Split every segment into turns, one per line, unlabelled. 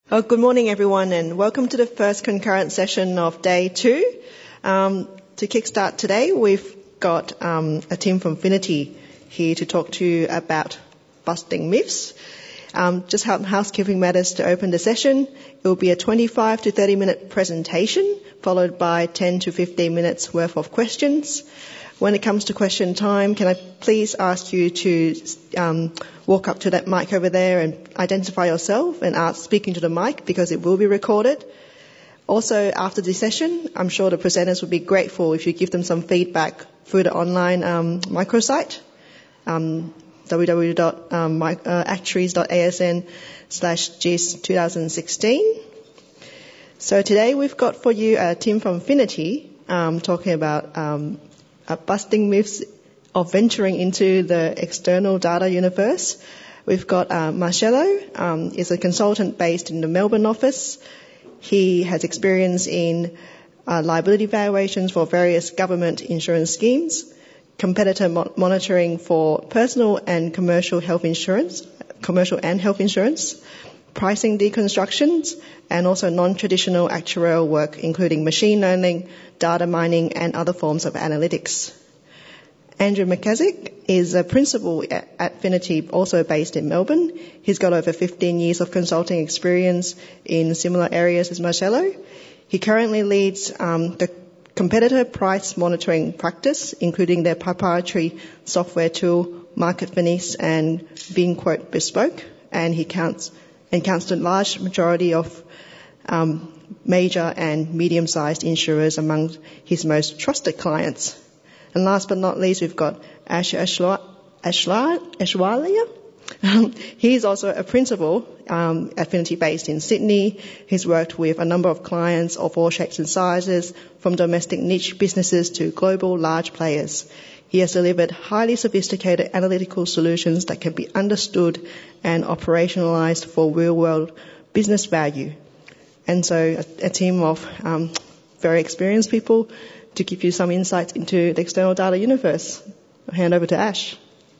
Good morning, everyone, and welcome to the first concurrent session of day 2. To kickstart today, we've got a team from Finity here to talk to you about busting myths. Just housekeeping matters to open the session. It will be a 25 to 30 minute presentation, followed by 10 to 15 minutes worth of questions. When it comes to question time, can I please ask you to walk up to that mic over there and identify yourself and speak into the mic because it will be recorded. Also, after the session, I'm sure the presenters would be grateful if you give them some feedback through the online microsite, www.actuaries.asn/GIS2016. So today we've got for you a team from Finity talking about busting myths of venturing into the external data universe. We've got Marcello, is a consultant based in the Melbourne office. He has experience in liability valuations for various government insurance schemes, competitor monitoring for personal and commercial health insurance, pricing deconstructions, and also non-traditional actuarial work, including machine learning, data mining, and other forms of analytics. Andrew McKazick is a principal at Finity, also based in Melbourne. He's got over 15 years of consulting experience in similar areas as Marcello. He currently leads the competitor price monitoring practice, including their proprietary software tool, Market Finis and VinQuote Bespoke, and he counts the large majority of major and medium-sized insurers among his most trusted clients. And last but not least, we've got Ash Ashwalia. He's also a principal at Finity based in Sydney. He's worked with a number of clients of all shapes and sizes, from domestic niche businesses to global large players. He has delivered highly sophisticated analytical solutions that can be understood and operationalized for real-world business value. And so a team of very experienced people to give you some insights into the external data universe. I'll hand over to Ash.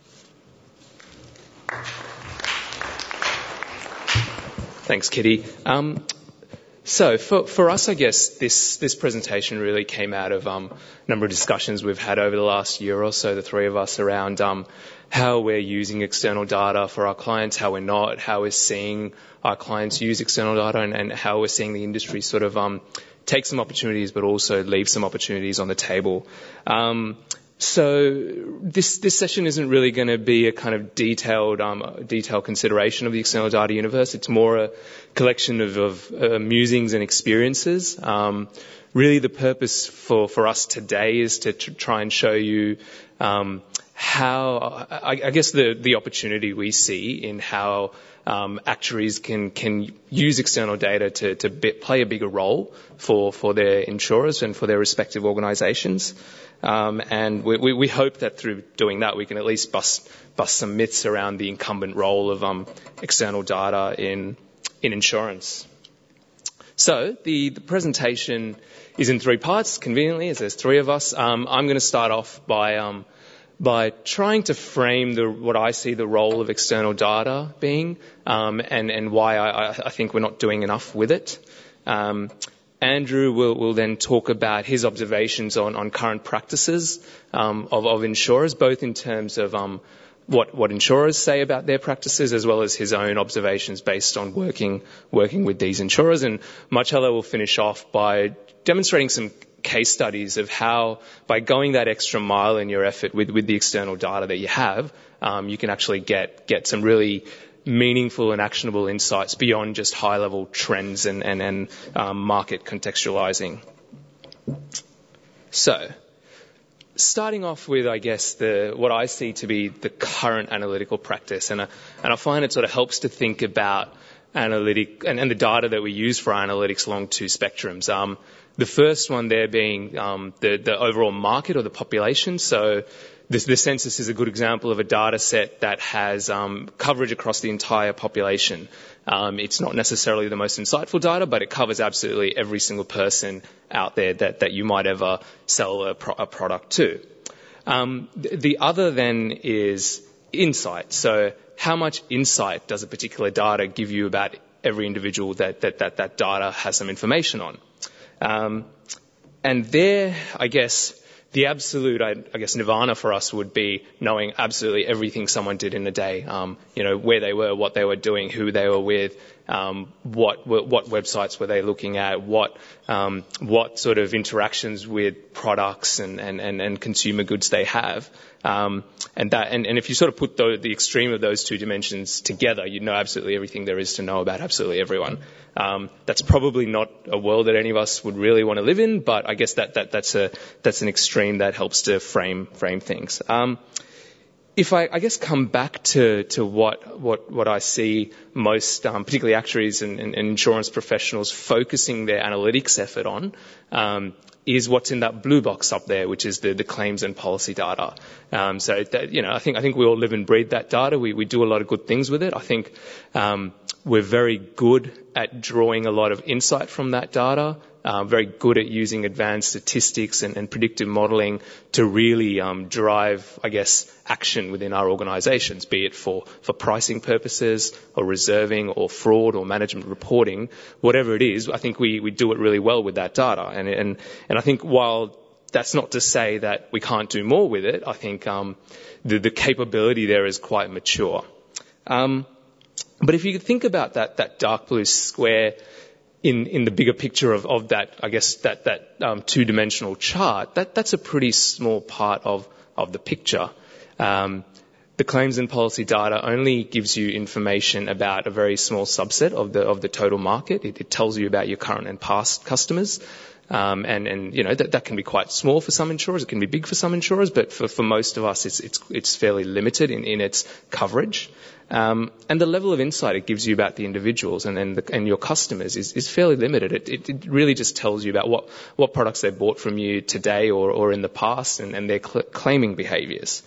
Thanks, Kitty. So for us, I guess this presentation really came out of a number of discussions we've had over the last year or so, the three of us, around how we're using external data for our clients, how we're not, how we're seeing our clients use external data, and how we're seeing the industry sort of take some opportunities but also leave some opportunities on the table. So this session isn't really going to be a kind of detailed consideration of the external data universe. It's more a collection of musings and experiences. Really the purpose for us today is to try and show you how, I guess, the opportunity we see in how actuaries can use external data to play a bigger role for their insurers and for their respective organisations. And we hope that through doing that we can at least bust some myths around the incumbent role of external data in insurance. So the presentation is in 3 parts, conveniently, as there's 3 of us. I'm going to start off by trying to frame what I see the role of external data being, and why I think we're not doing enough with it. Andrew will then talk about his observations on current practices of insurers, both in terms of what insurers say about their practices, as well as his own observations based on working with these insurers. And Marcello will finish off by demonstrating some case studies of how, by going that extra mile in your effort with the external data that you have, you can actually get some really meaningful and actionable insights beyond just high-level trends and market contextualizing. So, starting off with, I guess, what I see to be the current analytical practice, and I find it sort of helps to think about analytic and the data that we use for our analytics along 2 spectrums. The first one there being the overall market or the population. So the census is a good example of a data set that has coverage across the entire population. It's not necessarily the most insightful data, but it covers absolutely every single person out there that you might ever sell a product to. The other then is insight. So how much insight does a particular data give you about every individual that data has some information on. And there, I guess, the absolute, nirvana for us would be knowing absolutely everything someone did in a day. Where they were, what they were doing, who they were with, what websites were they looking at, what sort of interactions with products and consumer goods they have. And if you sort of put the extreme of those two dimensions together, you know absolutely everything there is to know about absolutely everyone. That's probably not a world that any of us would really want to live in, but I guess that's an extreme that helps to frame things. If I guess come back to what I see most, particularly actuaries and insurance professionals focusing their analytics effort on, is what's in that blue box up there, which is the claims and policy data. So that, I think we all live and breathe that data. We do a lot of good things with it. I think we're very good at drawing a lot of insight from that data. Very good at using advanced statistics and predictive modelling to really drive, I guess, action within our organisations, be it for pricing purposes or reserving or fraud or management reporting, whatever it is. I think we do it really well with that data, and I think while that's not to say that we can't do more with it, I think the capability there is quite mature. But if you think about that dark blue square in the bigger picture of that, I guess that two-dimensional chart, that's a pretty small part of the picture. The claims and policy data only gives you information about a very small subset of the total market. It tells you about your current and past customers. That can be quite small for some insurers. It can be big for some insurers, but for most of us, it's fairly limited in its coverage. And the level of insight it gives you about the individuals and your customers is fairly limited. It really just tells you about what products they bought from you today or in the past and their claiming behaviours.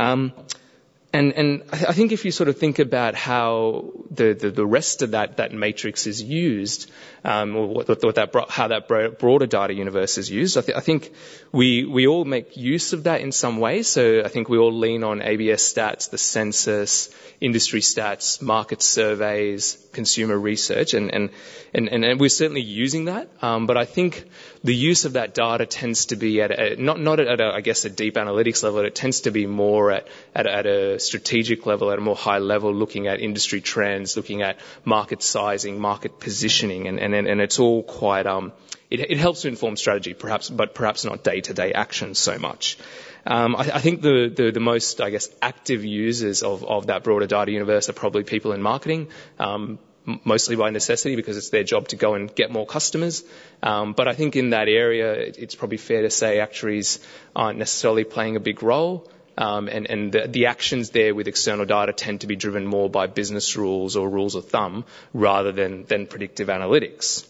And I think if you sort of think about how the rest of that matrix is used, or how that broader data universe is used, I think we all make use of that in some way. So I think we all lean on ABS stats, the census, industry stats, market surveys, consumer research, and we're certainly using that. But I think the use of that data tends to be not at a deep analytics level. It tends to be more at a strategic level, at a more high level, looking at industry trends, looking at market sizing, market positioning, and it's all quite it helps to inform strategy, perhaps not day-to-day action so much. I think the most, I guess, active users of that broader data universe are probably people in marketing, mostly by necessity because it's their job to go and get more customers. But I think in that area, it's probably fair to say actuaries aren't necessarily playing a big role. And the actions there with external data tend to be driven more by business rules or rules of thumb rather than predictive analytics.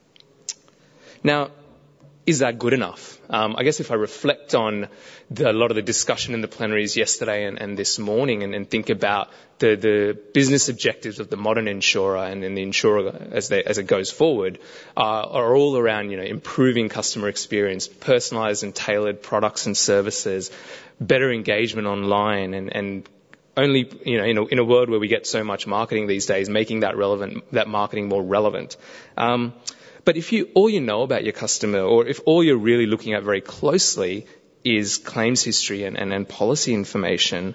Now, is that good enough? I guess if I reflect on a lot of the discussion in the plenaries yesterday and this morning and think about the business objectives of the modern insurer and the insurer as it goes forward are all around, improving customer experience, personalised and tailored products and services, better engagement online and only, in a world where we get so much marketing these days, making that marketing more relevant. But if all you know about your customer, or if all you're really looking at very closely is claims history and policy information,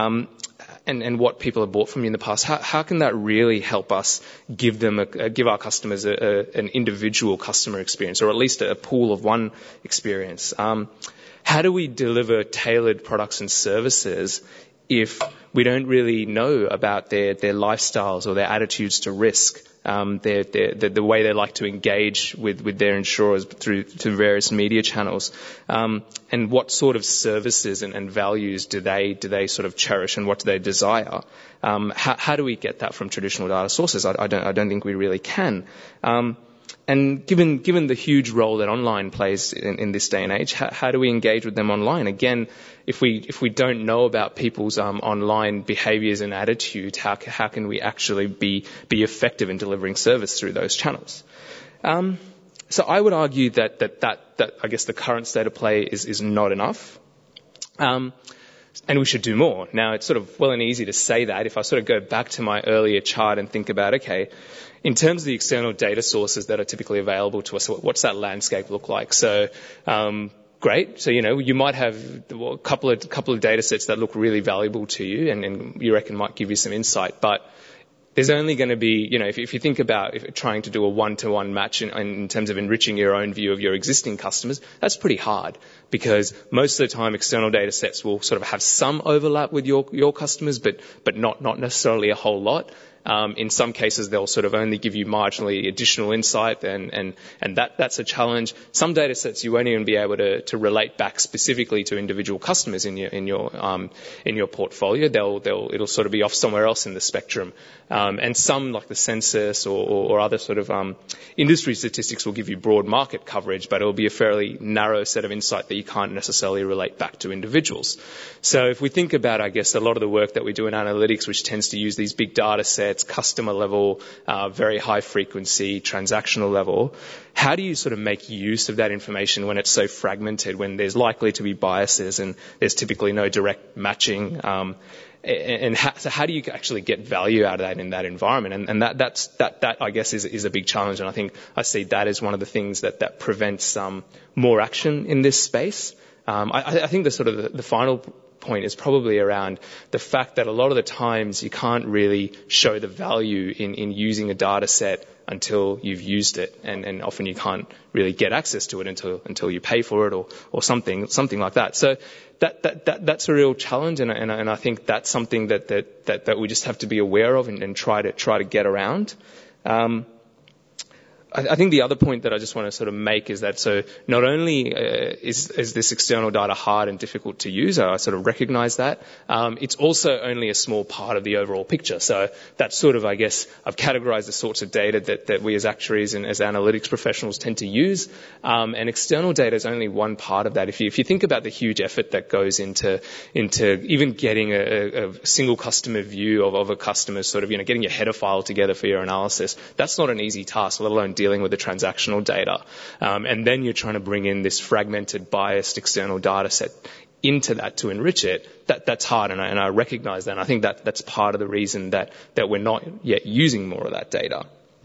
and what people have bought from you in the past, how can that really help us give our customers an individual customer experience, or at least a pool of one experience? How do we deliver tailored products and services if we don't really know about their lifestyles or their attitudes to risk? The way they like to engage with their insurers through various media channels, and what sort of services and values do they sort of cherish, and what do they desire? How do we get that from traditional data sources? I don't think we really can. And given the huge role that online plays in this day and age, how do we engage with them online? Again, if we don't know about people's online behaviours and attitudes, how can we actually be effective in delivering service through those channels? So I would argue that I guess the current state of play is not enough. And we should do more. Now, it's sort of well and easy to say that. If I sort of go back to my earlier chart and think about, okay, in terms of the external data sources that are typically available to us, what's that landscape look like? So, great. So, you might have a couple of data sets that look really valuable to you and you reckon might give you some insight. But there's only going to be, if you think about trying to do a one-to-one match in terms of enriching your own view of your existing customers, that's pretty hard because most of the time external data sets will sort of have some overlap with your customers, but not necessarily a whole lot. In some cases, they'll sort of only give you marginally additional insight, and that's a challenge. Some data sets you won't even be able to relate back specifically to individual customers in your portfolio. It'll sort of be off somewhere else in the spectrum. And some, like the census or other sort of industry statistics, will give you broad market coverage, but it'll be a fairly narrow set of insight that you can't necessarily relate back to individuals. So if we think about, I guess, a lot of the work that we do in analytics, which tends to use these big data sets, customer level, very high frequency, transactional level, how do you sort of make use of that information when it's so fragmented, when there's likely to be biases and there's typically no direct matching? So how do you actually get value out of that in that environment? And that I guess is a big challenge. And I think I see that as one of the things that prevents more action in this space. I think the final point is probably around the fact that a lot of the times you can't really show the value in using a data set until you've used it, and often you can't really get access to it until you pay for it or something like that. So that's a real challenge, and I think that's something that we just have to be aware of and try to get around. I think the other point that I just want to sort of make is that so not only is this external data hard and difficult to use, I sort of recognize that, it's also only a small part of the overall picture. So that's sort of, I guess, I've categorized the sorts of data that we as actuaries and as analytics professionals tend to use, and external data is only one part of that. If you think about the huge effort that goes into even getting a single customer view of a customer, sort of, getting your header file together for your analysis, that's not an easy task, let alone dealing with the transactional data. And then you're trying to bring in this fragmented, biased external data set into that to enrich it. That's hard, and I recognize that. And I think that's part of the reason that we're not yet using more of that data.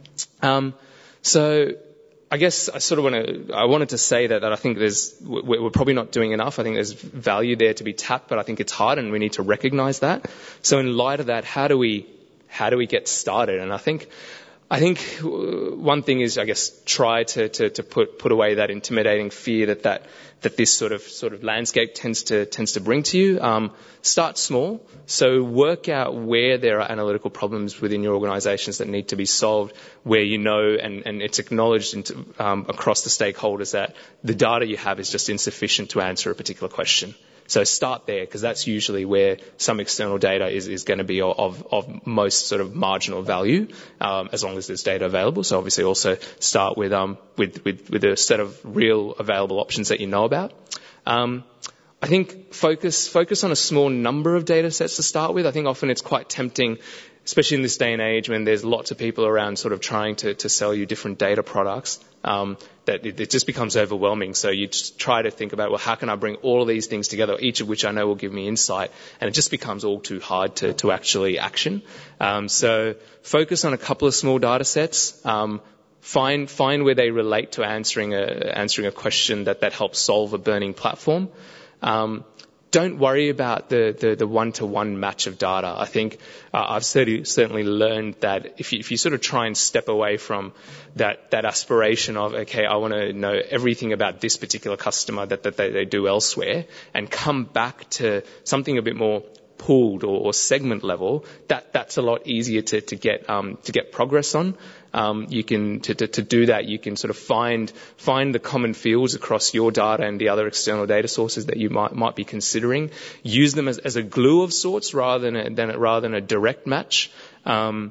So I guess I wanted to say that I think we're probably not doing enough. I think there's value there to be tapped, but I think it's hard, and we need to recognize that. So in light of that, how do we get started? And I think one thing is, I guess, try to put away that intimidating fear that this sort of landscape tends to bring to you. Start small. So work out where there are analytical problems within your organizations that need to be solved, where and it's acknowledged across the stakeholders that the data you have is just insufficient to answer a particular question. So start there, because that's usually where some external data is going to be of most sort of marginal value, as long as there's data available. So obviously also start with a set of real available options that you know about. I think focus on a small number of data sets to start with. I think often it's quite tempting, especially in this day and age when there's lots of people around sort of trying to sell you different data products, that it just becomes overwhelming. So you just try to think about, well, how can I bring all of these things together, each of which I know will give me insight, and it just becomes all too hard to actually action. So focus on a couple of small data sets. Find where they relate to answering a question that helps solve a burning platform. Don't worry about the one-to-one match of data. I think I've certainly learned that if you sort of try and step away from that aspiration of, okay, I want to know everything about this particular customer that they do elsewhere, and come back to something a bit more pooled or segment level, that's a lot easier to get progress on. You can to do that, you can sort of find the common fields across your data and the other external data sources that you might be considering. Use them as a glue of sorts rather than a direct match.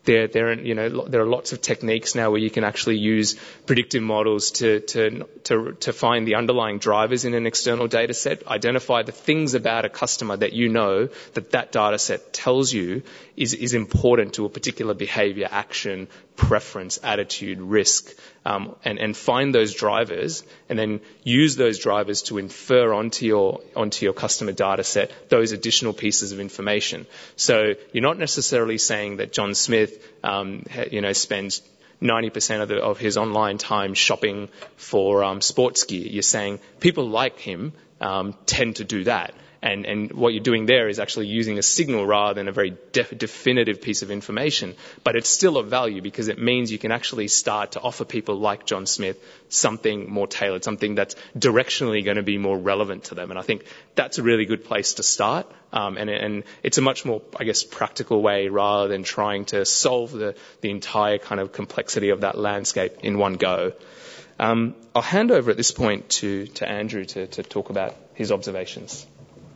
there are lots of techniques now where you can actually use predictive models to find the underlying drivers in an external data set, identify the things about a customer that you know that data set tells you is important to a particular behavior, action, preference, attitude, risk, and find those drivers, and then use those drivers to infer onto your customer data set those additional pieces of information. So you're not necessarily saying that John Smith spends 90% of his online time shopping for sports gear. You're saying people like him tend to do that. And what you're doing there is actually using a signal rather than a very definitive piece of information. But it's still of value because it means you can actually start to offer people like John Smith something more tailored, something that's directionally going to be more relevant to them. And I think that's a really good place to start. And it's a much more, I guess, practical way rather than trying to solve the entire kind of complexity of that landscape in one go. I'll hand over at this point to Andrew to talk about his observations.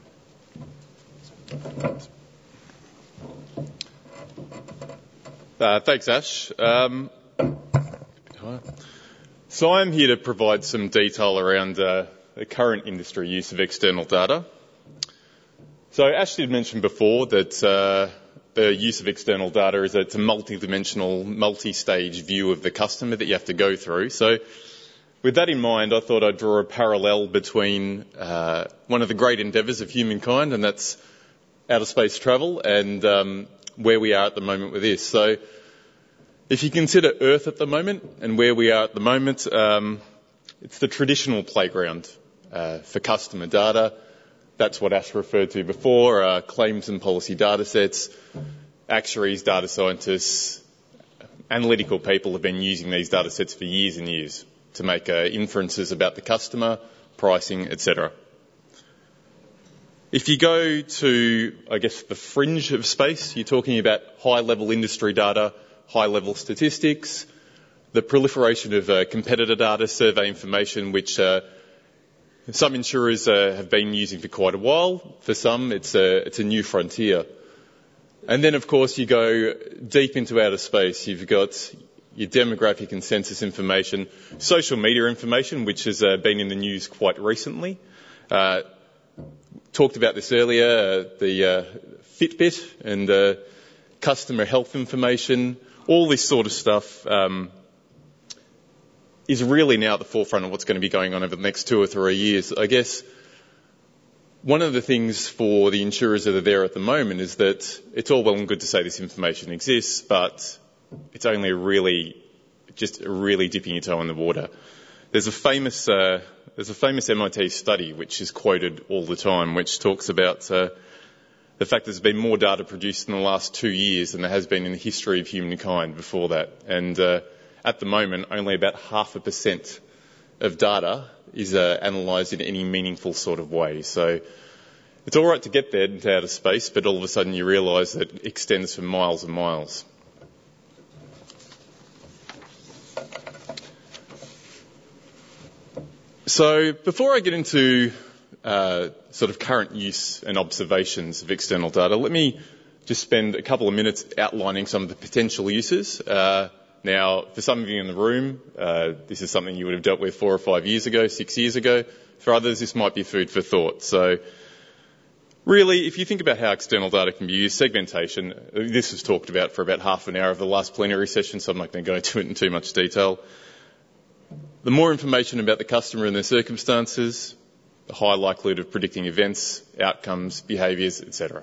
Thanks, Ash. So I'm here to provide some detail around the current industry use of external data. So Ash did mention before that the use of external data is it's a multi-dimensional, multi-stage view of the customer that you have to go through. So with that in mind, I thought I'd draw a parallel between one of the great endeavours of humankind, and that's outer space travel, and where we are at the moment with this. So if you consider Earth at the moment and where we are at the moment, it's the traditional playground for customer data. That's what Ash referred to before, claims and policy data sets. Actuaries, data scientists, analytical people have been using these data sets for years and years to make inferences about the customer, pricing, etc. If you go to, I guess, the fringe of space, you're talking about high-level industry data, high-level statistics, the proliferation of competitor data, survey information, which some insurers have been using for quite a while. For some, it's a new frontier. And then, of course, you go deep into outer space. You've got your demographic and census information, social media information, which has been in the news quite recently. Talked about this earlier, the Fitbit and customer health information, all this sort of stuff is really now at the forefront of what's going to be going on over the next 2 or 3 years. I guess one of the things for the insurers that are there at the moment is that it's all well and good to say this information exists, but it's only really dipping your toe in the water. There's a famous MIT study which is quoted all the time, which talks about the fact there's been more data produced in the last 2 years than there has been in the history of humankind before that. And at the moment, only about 0.5% of data is analysed in any meaningful sort of way. So it's all right to get there into outer space, but all of a sudden you realise that it extends for miles and miles. So before I get into sort of current use and observations of external data, let me just spend a couple of minutes outlining some of the potential uses. Now, for some of you in the room, this is something you would have dealt with 4 or 5 years ago, 6 years ago. For others, this might be food for thought. So really, if you think about how external data can be used, segmentation, this was talked about for about half an hour of the last plenary session, so I'm not going to go into it in too much detail. The more information about the customer and their circumstances, the high likelihood of predicting events, outcomes, behaviours, etc.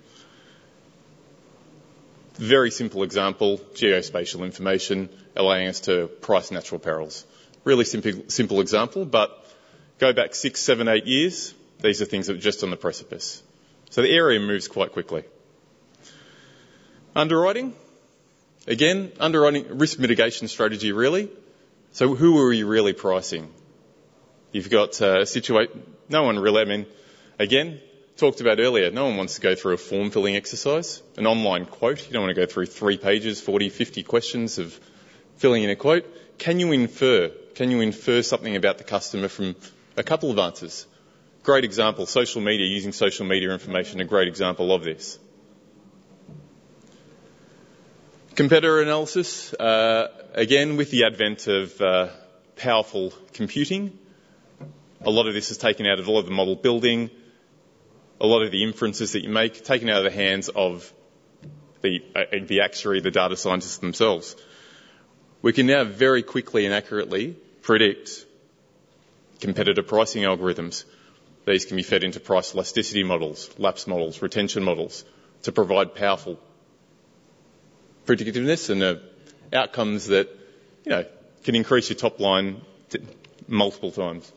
Very simple example, geospatial information allowing us to price natural perils. Really simple example, but go back 6, 7, 8 years, these are things that are just on the precipice. So the area moves quite quickly. Underwriting, again, risk mitigation strategy really. So who are you really pricing? You've got a situation, no one really, again, talked about earlier, no one wants to go through a form filling exercise, an online quote. You don't want to go through 3 pages, 40, 50 questions of filling in a quote. Can you infer something about the customer from a couple of answers? Great example, social media, using social media information, a great example of this. Competitor analysis, again, with the advent of powerful computing, a lot of this is taken out of a lot of the model building, a lot of the inferences that you make, taken out of the hands of the actuary, the data scientists themselves. We can now very quickly and accurately predict competitor pricing algorithms. These can be fed into price elasticity models, lapse models, retention models to provide powerful predictiveness and outcomes that, can increase your top line multiple times.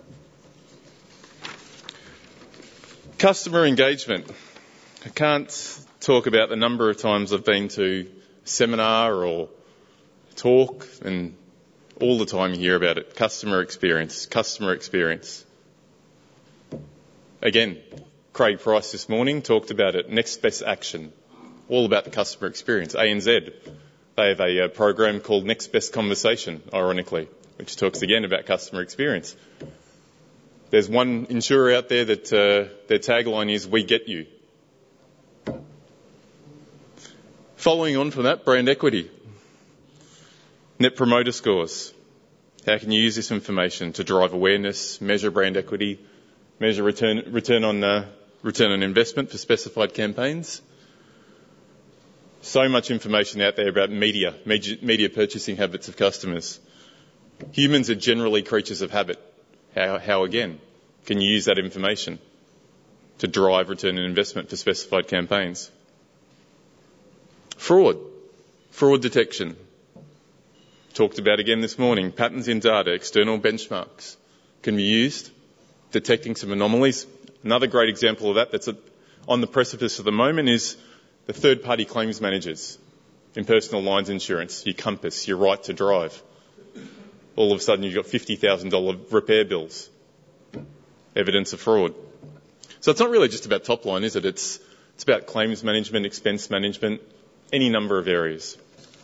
Customer engagement. I can't talk about the number of times I've been to a seminar or talk, and all the time you hear about it. Customer experience. Again, Craig Price this morning talked about it. Next best action. All about the customer experience. ANZ, they have a program called Next Best Conversation, ironically, which talks again about customer experience. There's one insurer out there that their tagline is, "We get you." Following on from that, brand equity. Net promoter scores. How can you use this information to drive awareness, measure brand equity, measure return on investment for specified campaigns? So much information out there about media purchasing habits of customers. Humans are generally creatures of habit. How again, can you use that information to drive return on investment for specified campaigns? Fraud detection. Talked about again this morning. Patterns in data, external benchmarks can be used, detecting some anomalies. Another great example of that that's on the precipice at the moment is the third-party claims managers in personal lines insurance, your Compass, your Right to Drive. All of a sudden you've got $50,000 repair bills. Evidence of fraud. So it's not really just about top line, is it? It's about claims management, expense management, any number of areas.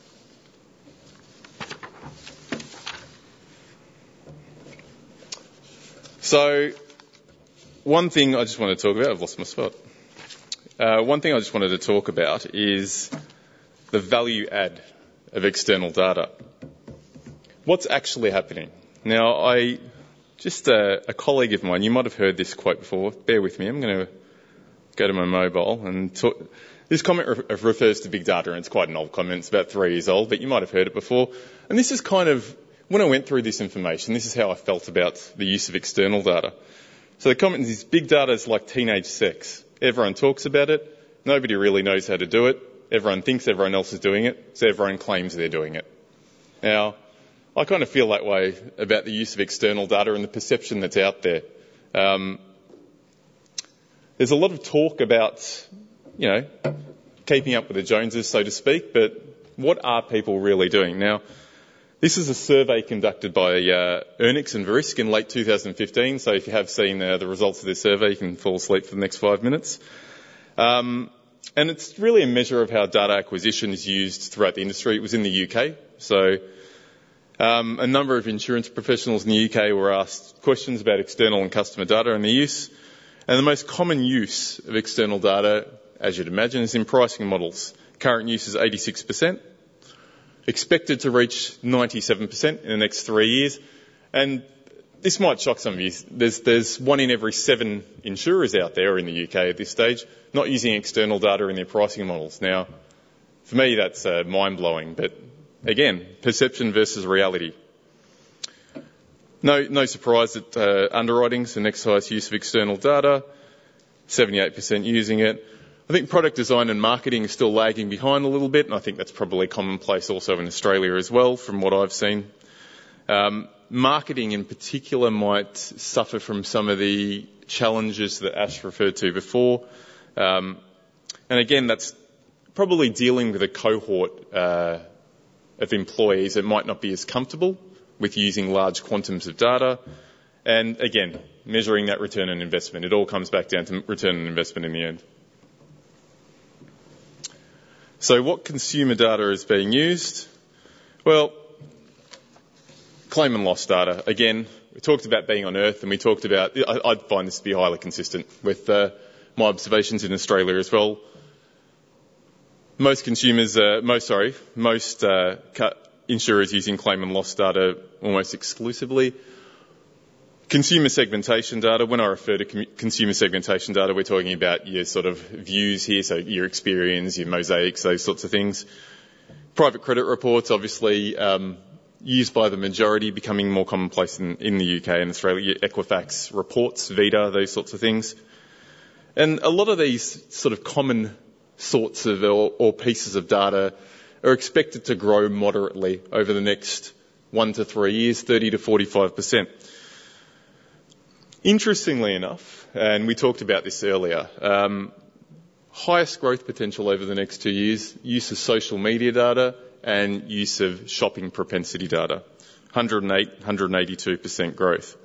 So one thing I just want to talk about, I've lost my spot. One thing I just wanted to talk about is the value add of external data. What's actually happening? Now, a colleague of mine, you might have heard this quote before, bear with me, I'm going to go to my mobile and talk. This comment refers to big data, and it's quite an old comment, it's about 3 years old, but you might have heard it before. And this is kind of, when I went through this information, this is how I felt about the use of external data. So the comment is, big data is like teenage sex. Everyone talks about it. Nobody really knows how to do it. Everyone thinks everyone else is doing it, so everyone claims they're doing it. Now, I kind of feel that way about the use of external data and the perception that's out there. There's a lot of talk about, keeping up with the Joneses, so to speak, but what are people really doing? Now, this is a survey conducted by Ernix and Verisk in late 2015, so if you have seen the results of this survey, you can fall asleep for the next 5 minutes. And it's really a measure of how data acquisition is used throughout the industry. It was in the UK, so a number of insurance professionals in the UK were asked questions about external and customer data and their use. And the most common use of external data, as you'd imagine, is in pricing models. Current use is 86%. Expected to reach 97% in the next 3 years. And this might shock some of you. There's 1 in every 7 insurers out there in the UK at this stage not using external data in their pricing models. Now, for me, that's mind-blowing. But again, perception versus reality. No surprise that underwriting's the next highest use of external data, 78% using it. I think product design and marketing is still lagging behind a little bit, and I think that's probably commonplace also in Australia as well, from what I've seen. Marketing in particular might suffer from some of the challenges that Ash referred to before. And again, that's probably dealing with a cohort of employees that might not be as comfortable with using large quantums of data. And again, measuring that return on investment. It all comes back down to return on investment in the end. So what consumer data is being used? Well, claim and loss data. Again, we talked about being on Earth, and we talked about, I find this to be highly consistent with my observations in Australia as well. most insurers using claim and loss data almost exclusively. Consumer segmentation data. When I refer to consumer segmentation data, we're talking about your sort of views here, so your experience, your mosaics, those sorts of things. Private credit reports, obviously, used by the majority, becoming more commonplace in the UK and Australia. Equifax reports, Vita, those sorts of things. And a lot of these sort of common sorts of or pieces of data are expected to grow moderately over the next 1 to 3 years, 30 to 45%. Interestingly enough, and we talked about this earlier, highest growth potential over the next 2 years, use of social media data and use of shopping propensity data, 182% growth.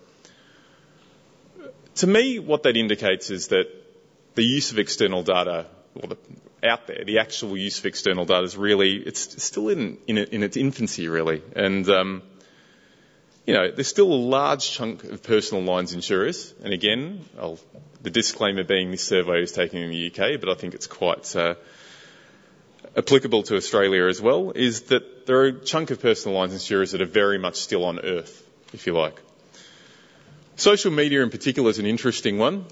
To me, what that indicates is that the use of external data, out there, the actual use of external data is really, it's still in its infancy, really. And, there's still a large chunk of personal lines insurers. And again, the disclaimer being this survey is taken in the UK, but I think it's quite applicable to Australia as well, is that there are a chunk of personal lines insurers that are very much still on earth, if you like. Social media in particular is an interesting one.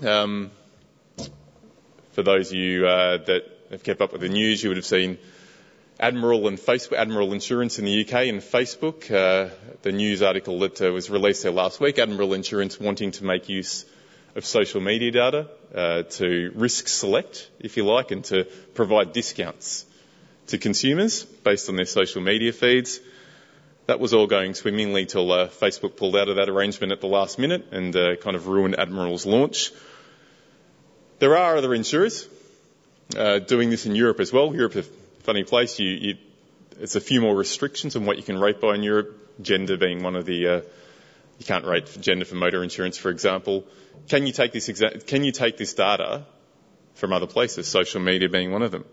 For those of you that have kept up with the news, you would have seen Admiral Insurance in the UK and Facebook, the news article that was released there last week, Admiral Insurance wanting to make use of social media data to risk select, if you like, and to provide discounts to consumers based on their social media feeds. That was all going swimmingly till Facebook pulled out of that arrangement at the last minute and kind of ruined Admiral's launch. There are other insurers doing this in Europe as well. Europe's a funny place. It's a few more restrictions on what you can rate by in Europe, gender being one of the... you can't rate gender for motor insurance, for example. Can you take this data from other places, social media being one of them?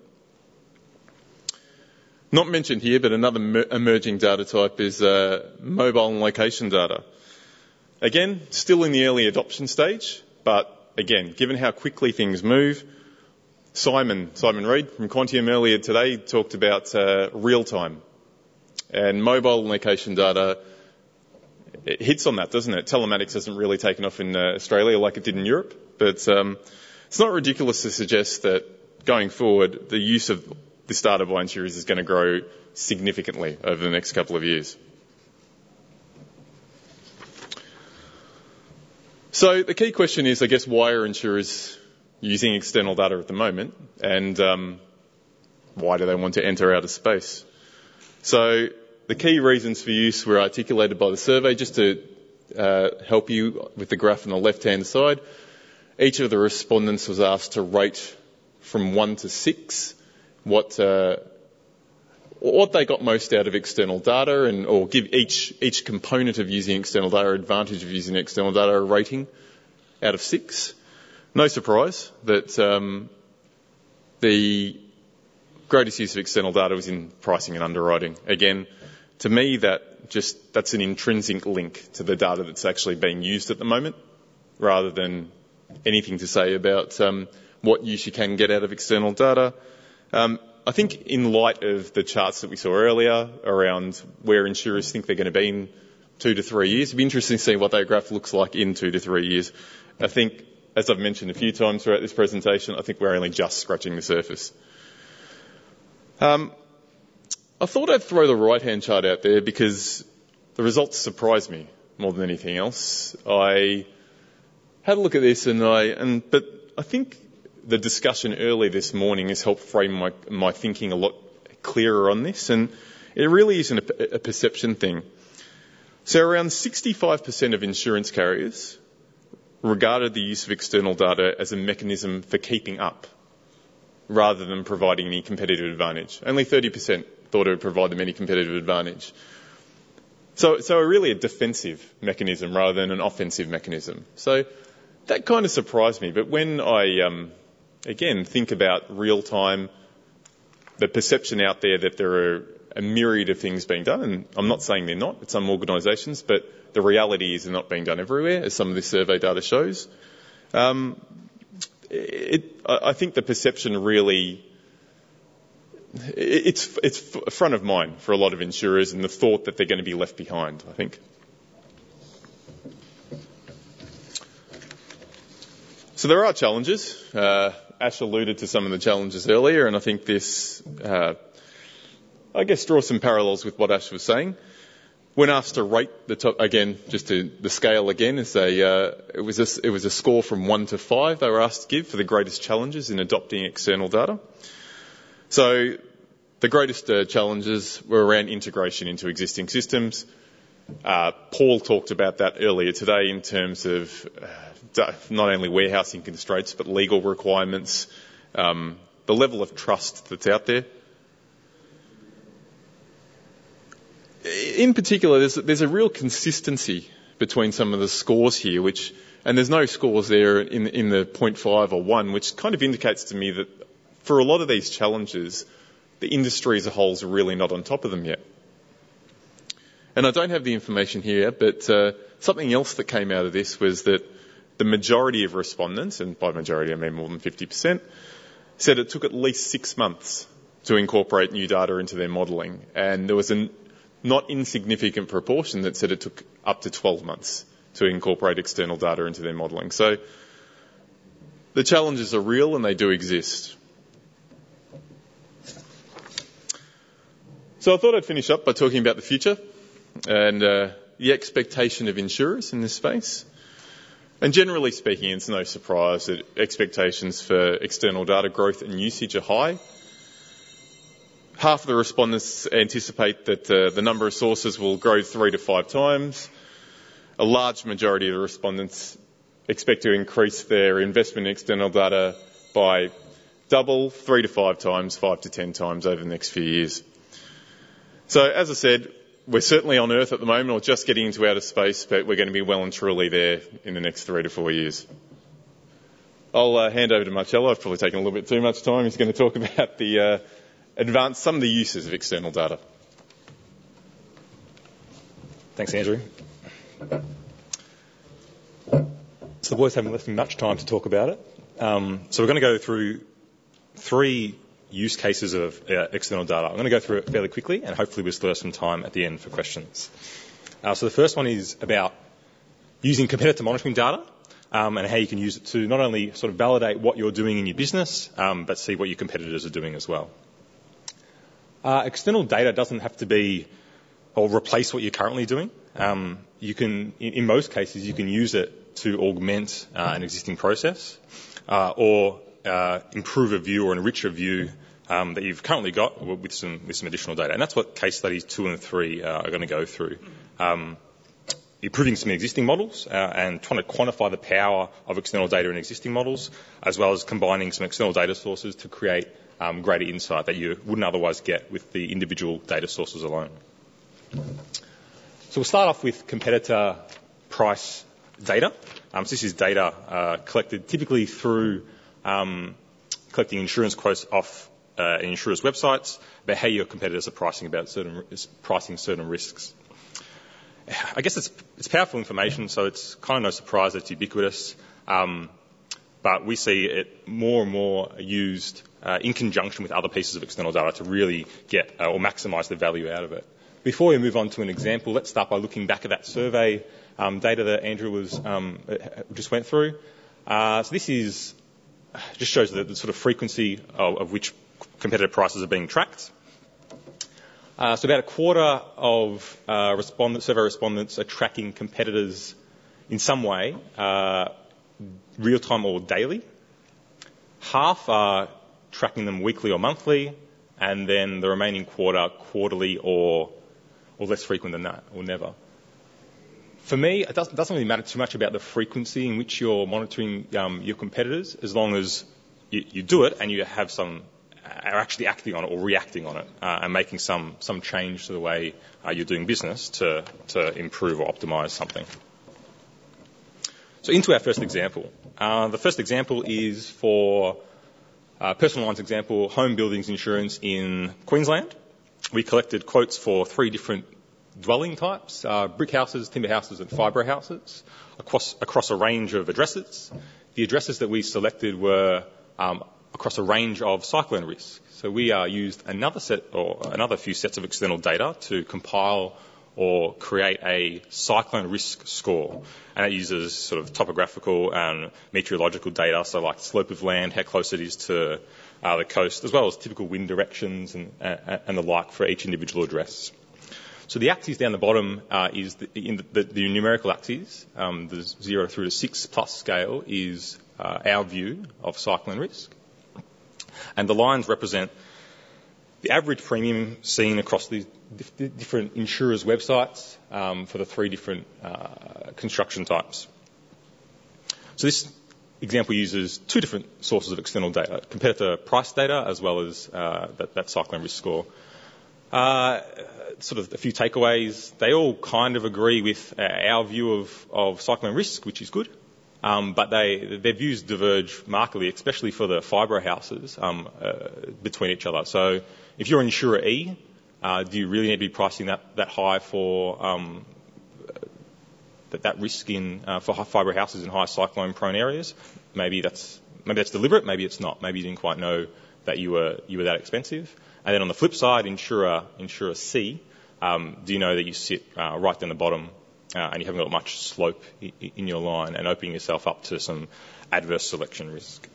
Not mentioned here, but another emerging data type is mobile and location data. Again, still in the early adoption stage, but again, given how quickly things move, Simon Reid from Quantium earlier today talked about real time. And mobile and location data, it hits on that, doesn't it? Telematics hasn't really taken off in Australia like it did in Europe, but it's not ridiculous to suggest that going forward, the use of this data by insurers is going to grow significantly over the next couple of years. So the key question is, I guess, why are insurers using external data at the moment, and why do they want to enter outer space? So the key reasons for use were articulated by the survey. Just to help you with the graph on the left-hand side, each of the respondents was asked to rate from 1 to 6 what they got most out of external data, or give each component of using external data, advantage of using external data, a rating out of 6. No surprise that the greatest use of external data was in pricing and underwriting. Again, to me, that's an intrinsic link to the data that's actually being used at the moment, rather than anything to say about what use you can get out of external data. I think in light of the charts that we saw earlier around where insurers think they're going to be in 2 to 3 years, it'd be interesting to see what that graph looks like in 2 to 3 years. I think, as I've mentioned a few times throughout this presentation, I think we're only just scratching the surface. I thought I'd throw the right-hand chart out there because the results surprised me more than anything else. I had a look at this but I think the discussion early this morning has helped frame my thinking a lot clearer on this, and it really isn't a perception thing. So around 65% of insurance carriers regarded the use of external data as a mechanism for keeping up rather than providing any competitive advantage. Only 30% thought it would provide them any competitive advantage. So really a defensive mechanism rather than an offensive mechanism. So that kind of surprised me. But when I, again, think about real time, the perception out there that there are a myriad of things being done, and I'm not saying they're not at some organisations, but the reality is they're not being done everywhere, as some of this survey data shows. I think the perception really it's front of mind for a lot of insurers, and the thought that they're going to be left behind, I think. So there are challenges. Ash alluded to some of the challenges earlier, and I think this, draws some parallels with what Ash was saying. When asked to rate the top, again, just to the scale again, it was a score from 1 to 5 they were asked to give for the greatest challenges in adopting external data. So the greatest challenges were around integration into existing systems. Paul talked about that earlier today in terms of not only warehousing constraints but legal requirements, the level of trust that's out there. In particular, there's a real consistency between some of the scores here, and there's no scores there in the 0.5 or 1, which kind of indicates to me that for a lot of these challenges, the industry as a whole is really not on top of them yet. And I don't have the information here, but something else that came out of this was that the majority of respondents, and by majority I mean more than 50%, said it took at least 6 months to incorporate new data into their modelling. And there was a not insignificant proportion that said it took up to 12 months to incorporate external data into their modelling. So the challenges are real and they do exist. So I thought I'd finish up by talking about the future and the expectation of insurers in this space. And generally speaking, it's no surprise that expectations for external data growth and usage are high. Half of the respondents anticipate that the number of sources will grow 3 to 5 times. A large majority of the respondents expect to increase their investment in external data by double, 3 to 5 times, 5 to 10 times over the next few years. So, as I said, we're certainly on Earth at the moment, or just getting into outer space, but we're going to be well and truly there in the next 3 to 4 years. I'll hand over to Marcello. I've probably taken a little bit too much time. He's going to talk about some of the uses of external data.
Thanks, Andrew. So the boys haven't left me much time to talk about it. So we're going to go through 3 use cases of external data. I'm going to go through it fairly quickly, and hopefully we'll still have some time at the end for questions. So the first one is about using competitor monitoring data and how you can use it to not only sort of validate what you're doing in your business, but see what your competitors are doing as well. External data doesn't have to be or replace what you're currently doing. You can, in most cases, you can use it to augment an existing process or improve a view or enrich a view that you've currently got with some additional data. And that's what case studies 2 and 3 are going to go through. Improving some existing models and trying to quantify the power of external data in existing models, as well as combining some external data sources to create greater insight that you wouldn't otherwise get with the individual data sources alone. So we'll start off with competitor price data. So this is data collected typically through collecting insurance quotes off insurers' websites about how your competitors are pricing certain risks. I guess it's powerful information, so it's kind of no surprise that it's ubiquitous. But we see it more and more used in conjunction with other pieces of external data to really get or maximise the value out of it. Before we move on to an example, let's start by looking back at that survey data that Andrew just went through. So this just shows the sort of frequency of which competitor prices are being tracked. So about a quarter of survey respondents are tracking competitors in some way, real-time or daily. Half are tracking them weekly or monthly, and then the remaining quarter, quarterly or less frequent than that, or never. For me, it doesn't really matter too much about the frequency in which you're monitoring your competitors, as long as you do it and you have are actually acting on it or reacting on it and making some change to the way you're doing business to improve or optimise something. So into our first example. The first example is for personal lines example, home buildings insurance in Queensland. We collected quotes for 3 different dwelling types, brick houses, timber houses and fibro houses, across a range of addresses. The addresses that we selected were across a range of cyclone risk. So we used another few sets of external data to compile or create a cyclone risk score. And it uses sort of topographical and meteorological data, so like slope of land, how close it is to the coast, as well as typical wind directions and the like for each individual address. So the axis down the bottom is the numerical axis, the 0 through to 6 plus scale is our view of cyclone risk. And the lines represent the average premium seen across the different insurers' websites for the 3 different construction types. So this example uses 2 different sources of external data, competitor price data as well as that cyclone risk score. Sort of a few takeaways. They all kind of agree with our view of cyclone risk, which is good. But their views diverge markedly, especially for the fibro houses between each other. So if you're insurer E, do you really need to be pricing that high for that risk for fibro houses in high cyclone prone areas? Maybe that's deliberate. Maybe it's not. Maybe you didn't quite know that you were that expensive. And then on the flip side, insurer C, do you know that you sit right down the bottom and you haven't got much slope in your line and opening yourself up to some adverse selection risk?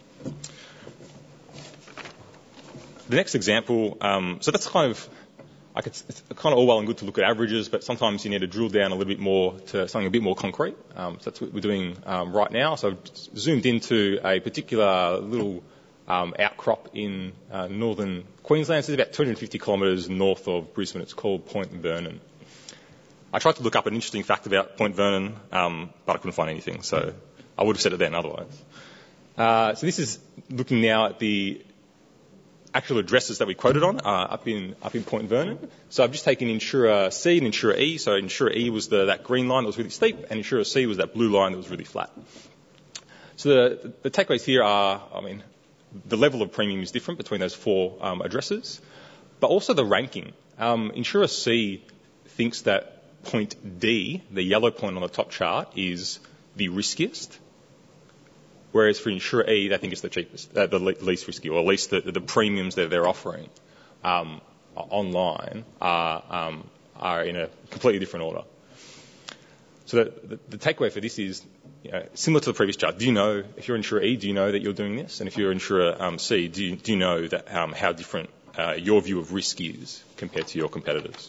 The next example, so that's kind of it's kind of all well and good to look at averages, but sometimes you need to drill down a little bit more to something a bit more concrete. So that's what we're doing right now. So I've zoomed into a particular little outcrop in northern Queensland. It's about 250 kilometres north of Brisbane. It's called Point Vernon. I tried to look up an interesting fact about Point Vernon, but I couldn't find anything, so I would have said it then otherwise. So this is looking now at the actual addresses that we quoted on up in Point Vernon. So I've just taken insurer C and insurer E. So insurer E was that green line that was really steep, and insurer C was that blue line that was really flat. So the takeaways here are, the level of premium is different between those 4 addresses, but also the ranking. Insurer C thinks that point D, the yellow point on the top chart, is the riskiest, whereas for insurer E, they think it's the cheapest, the least risky, or at least the premiums that they're offering online are in a completely different order. So the takeaway for this is, similar to the previous chart, do you know, if you're insurer E, do you know that you're doing this? And if you're insurer C, do you know that how different your view of risk is compared to your competitors?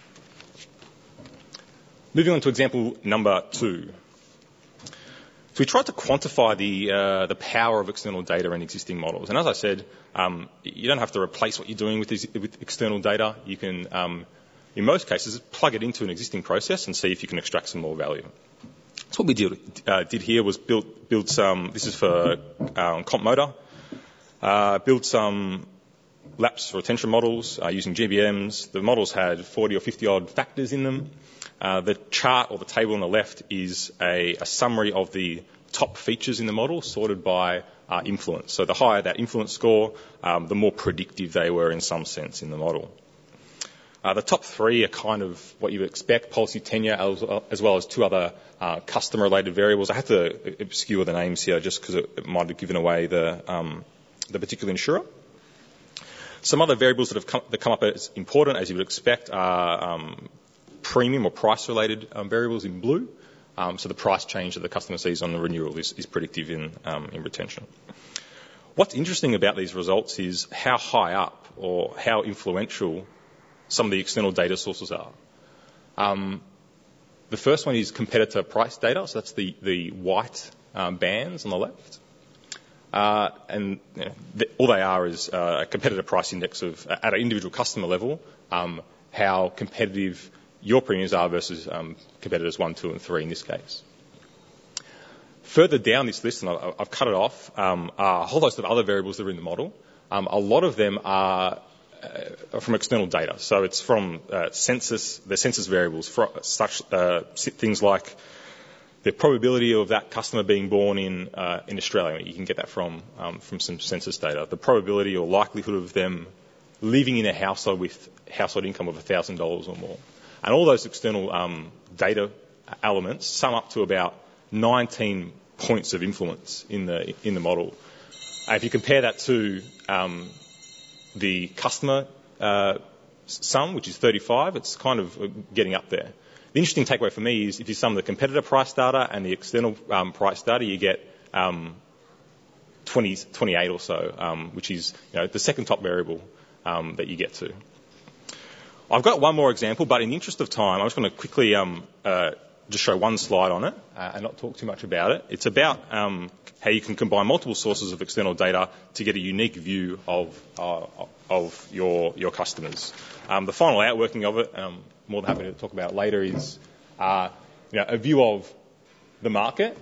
Moving on to example number 2. So we tried to quantify the power of external data in existing models. And as I said, you don't have to replace what you're doing with external data. You can, in most cases, plug it into an existing process and see if you can extract some more value. So what we did here was build some, this is for comp motor, build some lapse retention models using GBMs. The models had 40 or 50 odd factors in them. The chart or the table on the left is a summary of the top features in the model sorted by influence. So the higher that influence score, the more predictive they were in some sense in the model. The top 3 are kind of what you would expect, policy tenure as well as 2 other customer-related variables. I had to obscure the names here just because it might have given away the particular insurer. Some other variables that come up as important, as you would expect, are premium or price-related variables in blue. So the price change that the customer sees on the renewal is predictive in retention. What's interesting about these results is how high up or how influential some of the external data sources are. The first one is competitor price data, so that's the white bands on the left. And all they are is a competitor price index of, at an individual customer level, how competitive your premiums are versus competitors 1, 2 and 3 in this case. Further down this list, and I've cut it off, are a whole host of other variables that are in the model. A lot of them are from external data. So it's from the census variables, such things like the probability of that customer being born in Australia. You can get that from some census data. The probability or likelihood of them living in a household with household income of $1,000 or more. And all those external data elements sum up to about 19 points of influence in the model. If you compare that to the customer sum, which is 35, it's kind of getting up there. The interesting takeaway for me is if you sum the competitor price data and the external price data, you get 28 or so, which is the second top variable that you get to. I've got one more example, but in the interest of time, I'm just going to quickly just show one slide on it and not talk too much about it. It's about how you can combine multiple sources of external data to get a unique view of your customers. The final outworking of it, I'm more than happy to talk about later, is a view of the market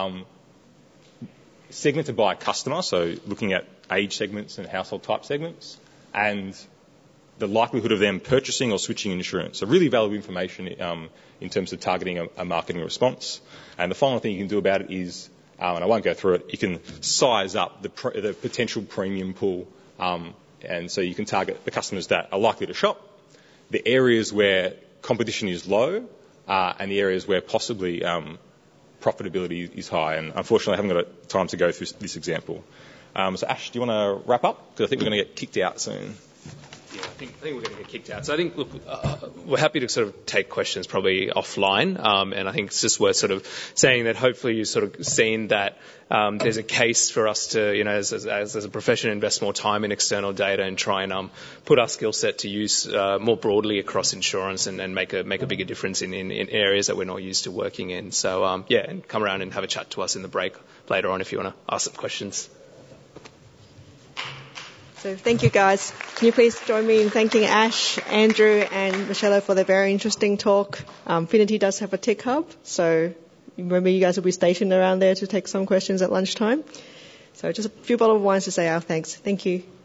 segmented by customer, so looking at age segments and household type segments, and the likelihood of them purchasing or switching insurance. So really valuable information in terms of targeting a marketing response. And the final thing you can do about it is, and I won't go through it, you can size up the potential premium pool. And so you can target the customers that are likely to shop, the areas where competition is low, and the areas where possibly profitability is high. And unfortunately, I haven't got time to go through this example. So Ash, do you want to wrap up? Because I think we're going to get kicked out soon.
Yeah, I think we're going to get kicked out. So I think, look, we're happy to sort of take questions probably offline. And I think it's just worth sort of saying that hopefully you've sort of seen that there's a case for us to, as a profession, invest more time in external data and try and put our skill set to use more broadly across insurance and make a bigger difference in areas that we're not used to working in. So, and come around and have a chat to us in the break later on if you want to ask some questions.
So thank you, guys. Can you please join me in thanking Ash, Andrew and Michelle for their very interesting talk. Finity does have a tech hub, so remember you guys will be stationed around there to take some questions at lunchtime. So just a few bottles of wine to say our thanks. Thank you.